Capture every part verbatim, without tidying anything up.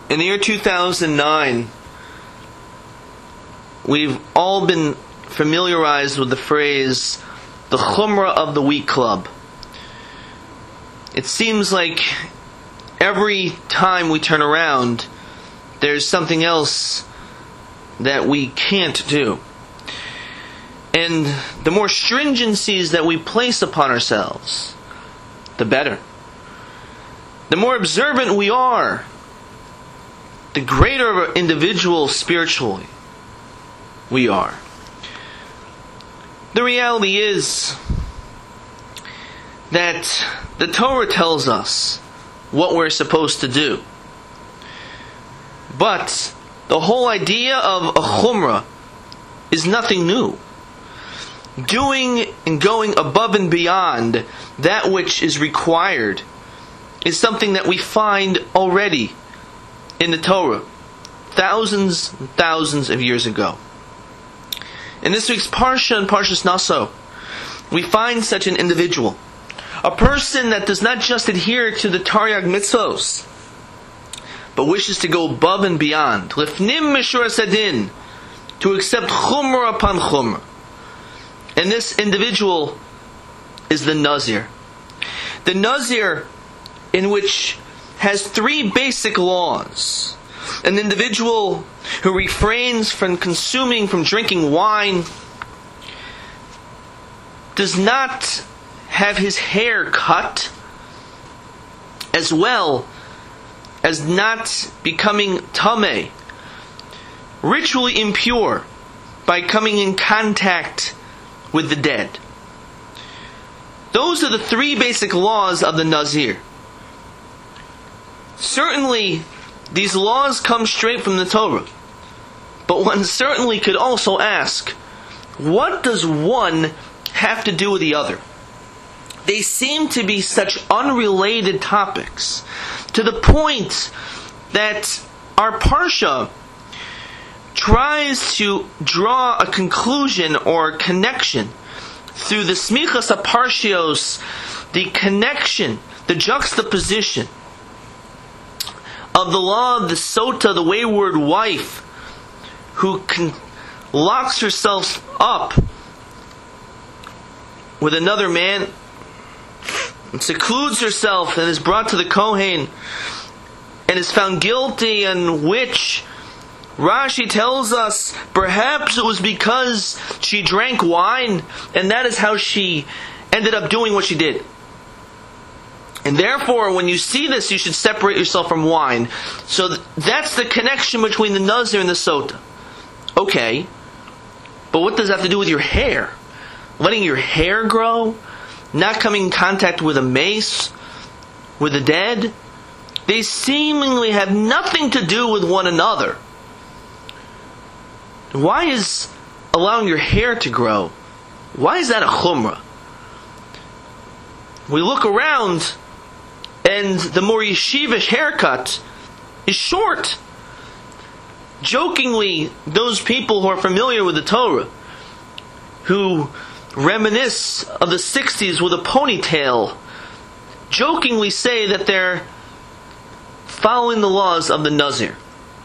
In the year two thousand nine, we've all been familiarized with the phrase, the Chumrah of the Week Club. It seems like every time we turn around, there's something else that we can't do. And the more stringencies that we place upon ourselves, the better. The more observant we are, the greater of an individual spiritually we are. The reality is that the Torah tells us what we're supposed to do. But the whole idea of a chumrah is nothing new. Doing and going above and beyond that which is required is something that we find already in the Torah, thousands and thousands of years ago. In this week's Parsha and Parshas Naso, we find such an individual, a person that does not just adhere to the Taryag mitzvos, but wishes to go above and beyond, lifnim mishur sadin, to accept chumrah upon chumrah. And this individual is the Nazir. The Nazir, in which has three basic laws. An individual who refrains from consuming, from drinking wine, does not have his hair cut, as well as not becoming tameh, ritually impure, by coming in contact with the dead. Those are the three basic laws of the Nazir. Certainly, these laws come straight from the Torah. But one certainly could also ask, what does one have to do with the other? They seem to be such unrelated topics, to the point that our Parsha tries to draw a conclusion or connection through the smichas aparshios, the connection, the juxtaposition of the law of the sota, the wayward wife, who can, locks herself up with another man, and secludes herself, and is brought to the Kohen, and is found guilty, and which Rashi tells us perhaps it was because she drank wine, and that is how she ended up doing what she did. And therefore, when you see this, you should separate yourself from wine. So that's the connection between the Nazir and the Sota. Okay, but what does that have to do with your hair? Letting your hair grow? Not coming in contact with a mace? With the dead? They seemingly have nothing to do with one another. Why is allowing your hair to grow, why is that a chumrah? We look around, and the more yeshivish haircut is short. Jokingly, those people who are familiar with the Torah, who reminisce of the sixties with a ponytail, jokingly say that they're following the laws of the Nazir.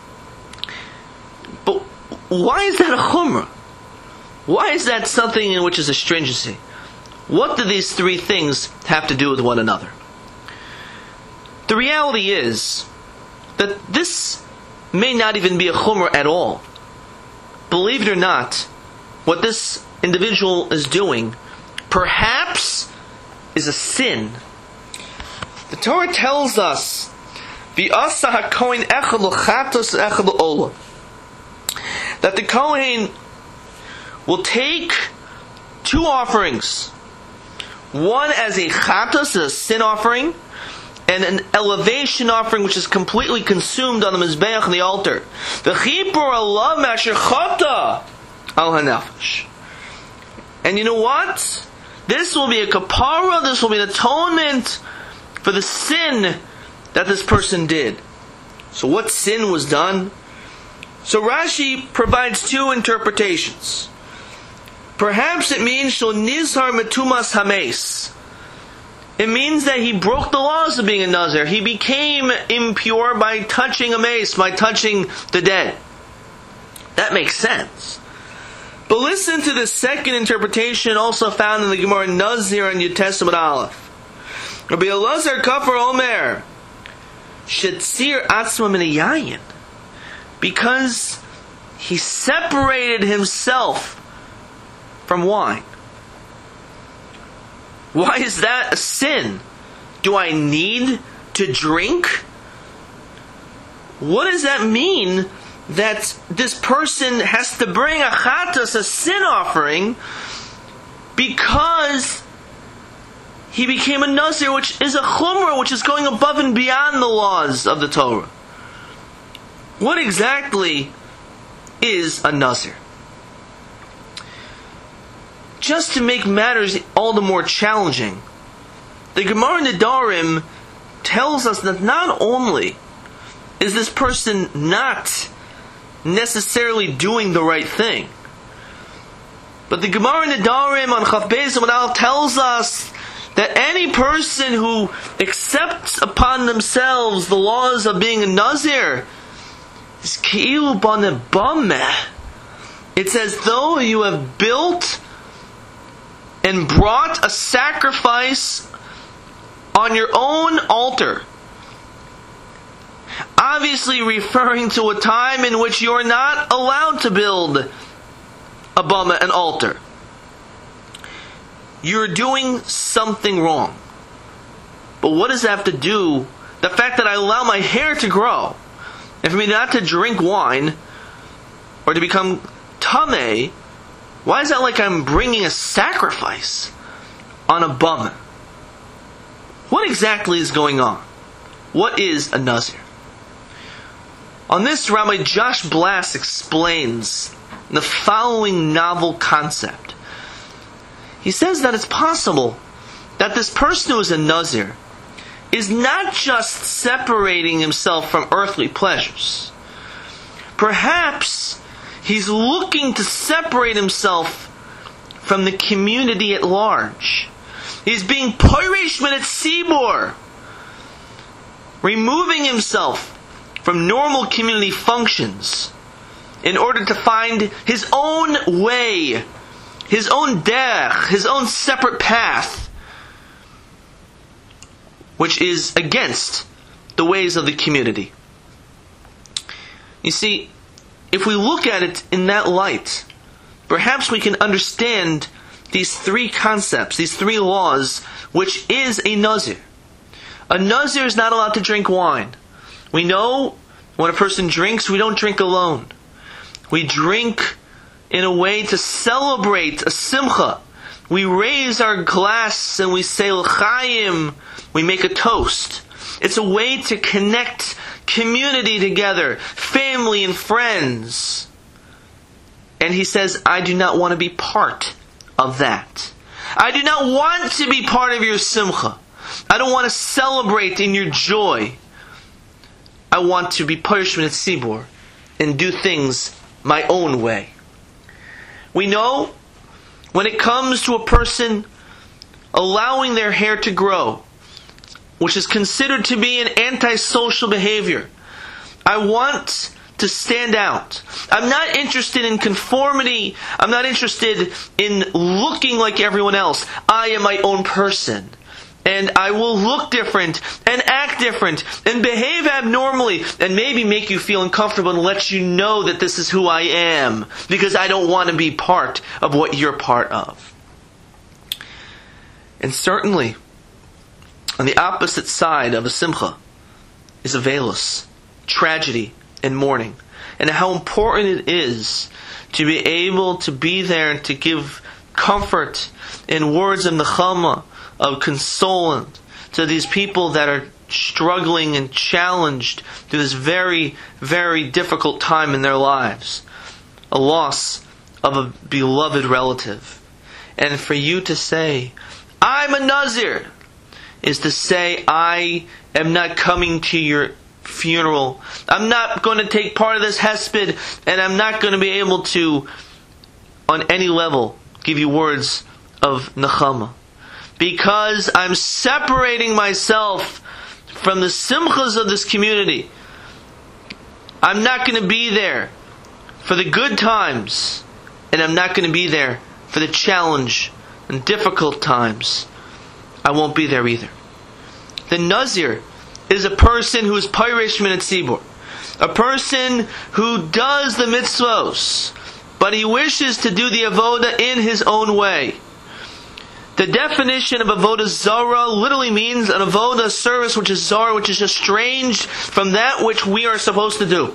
But why is that a chumrah? Why is that something in which is a stringency? What do these three things have to do with one another? The reality is that this may not even be a chumrah at all. Believe it or not, what this individual is doing perhaps is a sin. The Torah tells us, V'asa ha-kohen echad l'chatos echad l'olah, that the Kohen will take two offerings, one as a chatos, a sin offering, and an elevation offering which is completely consumed on the mizbeach and the altar. V'chipur alav ma'asher chata al hanafesh. And you know what? This will be a kapara, this will be an atonement for the sin that this person did. So what sin was done? So Rashi provides two interpretations. Perhaps it means shel nizhar metumas hames. It means that he broke the laws of being a Nazir. He became impure by touching a mace, by touching the dead. That makes sense. But listen to the second interpretation also found in the Gemara Nazir and Yud Testament Aleph. Rabbi Elazar Kafar Omer, Shetzir Atzma Min Yayin, because he separated himself from wine. Why is that a sin? Do I need to drink? What does that mean that this person has to bring a chatas, a sin offering, because he became a nazir, which is a chumrah, which is going above and beyond the laws of the Torah? What exactly is a nazir? Just to make matters all the more challenging, the Gemara Nedarim tells us that not only is this person not necessarily doing the right thing, but the Gemara Nedarim on Chaf Beis Amud Aleph tells us that any person who accepts upon themselves the laws of being a nazir is ki'ilu b'nei bameh. It's as though you have built and brought a sacrifice on your own altar. Obviously referring to a time in which you're not allowed to build a bama, an altar. You're doing something wrong. But what does that have to do? The fact that I allow my hair to grow, and for me not to drink wine, or to become tameh, why is that like I'm bringing a sacrifice on a bama? What exactly is going on? What is a nazir? On this, Rabbi Josh Blass explains the following novel concept. He says that it's possible that this person who is a nazir is not just separating himself from earthly pleasures. Perhaps he's looking to separate himself from the community at large. He's being Poirish Min Tzibor, removing himself from normal community functions in order to find his own way, his own derech, his own separate path, which is against the ways of the community. You see, if we look at it in that light, perhaps we can understand these three concepts, these three laws, which is a nazir. A nazir is not allowed to drink wine. We know when a person drinks, we don't drink alone. We drink in a way to celebrate a simcha. We raise our glass and we say l'chaim. We make a toast. It's a way to connect community together, family and friends. And he says, I do not want to be part of that. I do not want to be part of your simcha. I don't want to celebrate in your joy. I want to be Poirish Min Tzibor and do things my own way. We know when it comes to a person allowing their hair to grow, which is considered to be an antisocial behavior, I want to stand out. I'm not interested in conformity. I'm not interested in looking like everyone else. I am my own person. And I will look different, and act different, and behave abnormally, and maybe make you feel uncomfortable and let you know that this is who I am, because I don't want to be part of what you're part of. And certainly, on the opposite side of a simcha is a veilus, tragedy, and mourning. And how important it is to be able to be there and to give comfort in words of nechama, of consolant to these people that are struggling and challenged through this very, very difficult time in their lives. A loss of a beloved relative. And for you to say, I'm a nazir, is to say, I am not coming to your funeral. I'm not going to take part of this hesped, and I'm not going to be able to, on any level, give you words of nechama. because I'm separating myself from the simchas of this community. I'm not going to be there for the good times, and I'm not going to be there for the challenge and difficult times. I won't be there either. The Nazir is a person who is Parish Min HaTzibur, a person who does the mitzvos, but he wishes to do the avoda in his own way. The definition of avoda zara literally means an avoda service which is zara, which is estranged from that which we are supposed to do.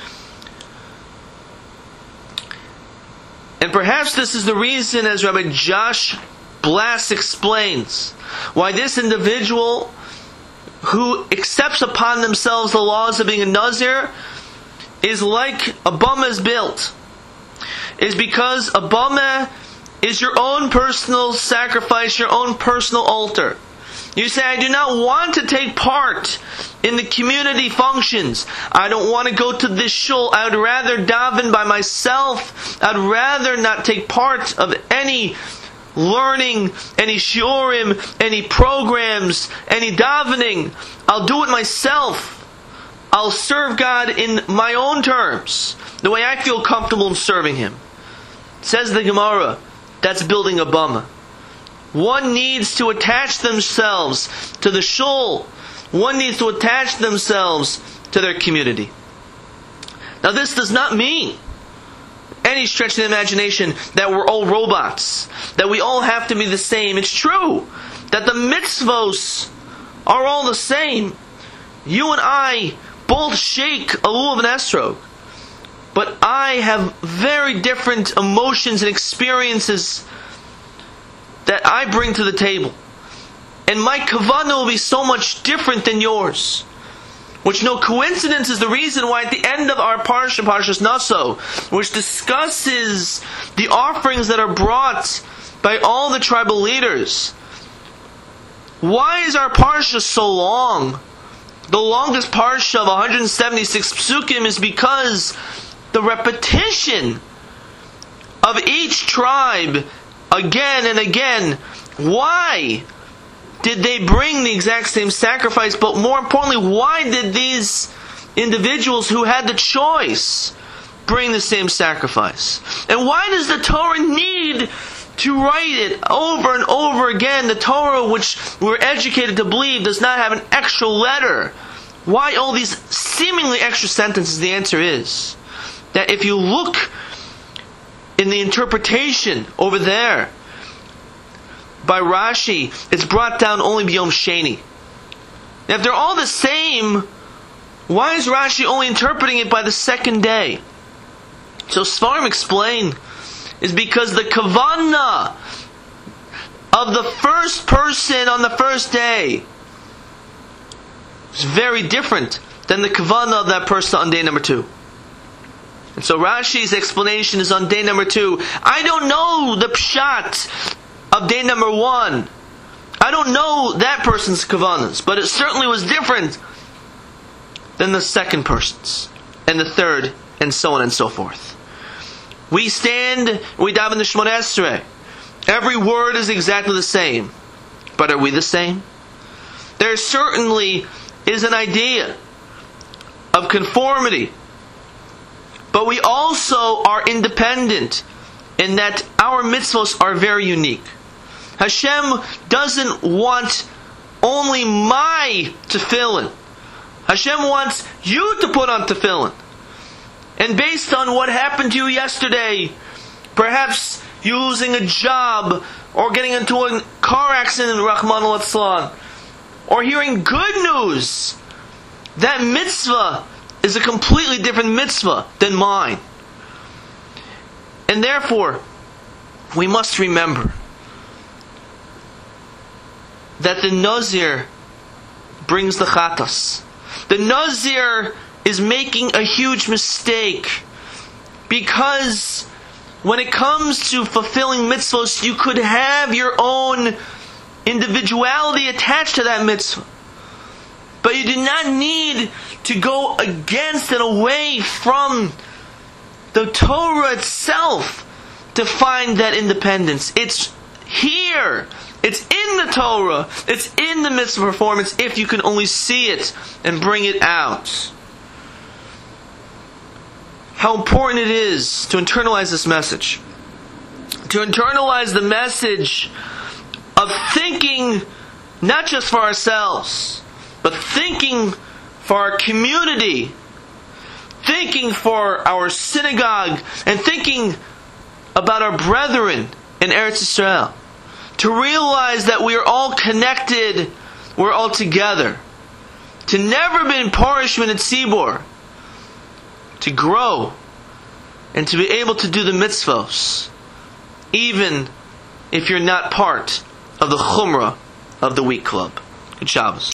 And perhaps this is the reason, as Rabbi Josh Blass explains, why this individual who accepts upon themselves the laws of being a Nazir is like a bama is built. Is because a bama is your own personal sacrifice, your own personal altar. You say, I do not want to take part in the community functions. I don't want to go to this shul. I would rather daven by myself. I'd rather not take part of any learning, any shiurim, any programs, any davening. I'll do it myself. I'll serve God in my own terms, the way I feel comfortable in serving Him. Says the Gemara, that's building a bama. One needs to attach themselves to the shul. One needs to attach themselves to their community. Now this does not mean any stretch of the imagination that we're all robots, that we all have to be the same. It's true that the mitzvos are all the same. You and I both shake a lulav and esrog, but I have very different emotions and experiences that I bring to the table. And my kavanah will be so much different than yours. Which no coincidence is the reason why at the end of our parsha, Parshas Naso, which discusses the offerings that are brought by all the tribal leaders, why is our parsha so long? The longest parsha of one hundred seventy-six psukim is because the repetition of each tribe again and again. Why did they bring the exact same sacrifice? But more importantly, why did these individuals who had the choice bring the same sacrifice? And why does the Torah need to write it over and over again? The Torah, which we're educated to believe, does not have an extra letter. Why all these seemingly extra sentences? The answer is that if you look in the interpretation over there by Rashi, it's brought down only b'Yom Sheni. Now, if they're all the same, why is Rashi only interpreting it by the second day? So Sfarim explain is because the kavanah of the first person on the first day is very different than the kavanah of that person on day number two. And so Rashi's explanation is on day number two. I don't know the pshat of day number one. I don't know that person's kavanahs, but it certainly was different than the second person's, and the third, and so on and so forth. We stand, we daven the Shemona Esrei. Every word is exactly the same. But are we the same? There certainly is an idea of conformity. But we also are independent in that our mitzvos are very unique. Hashem doesn't want only my tefillin. Hashem wants you to put on tefillin. And based on what happened to you yesterday, perhaps you losing a job, or getting into a car accident, Rahman al-Atzlan, or hearing good news, that mitzvah is a completely different mitzvah than mine. And therefore, we must remember that the Nazir brings the chatas. The Nazir is making a huge mistake, because when it comes to fulfilling mitzvahs, you could have your own individuality attached to that mitzvah. But you do not need to go against and away from the Torah itself to find that independence. It's here It's in the Torah. It's in the mitzvah performance if you can only see it and bring it out. How important it is to internalize this message. To internalize the message of thinking not just for ourselves, but thinking for our community, thinking for our synagogue, and thinking about our brethren in Eretz Yisrael. To realize that we are all connected, we're all together. To never be in Parishman and Tzibor. To grow and to be able to do the mitzvos, even if you're not part of the Chumrah of the Week Club. Good Shabbos.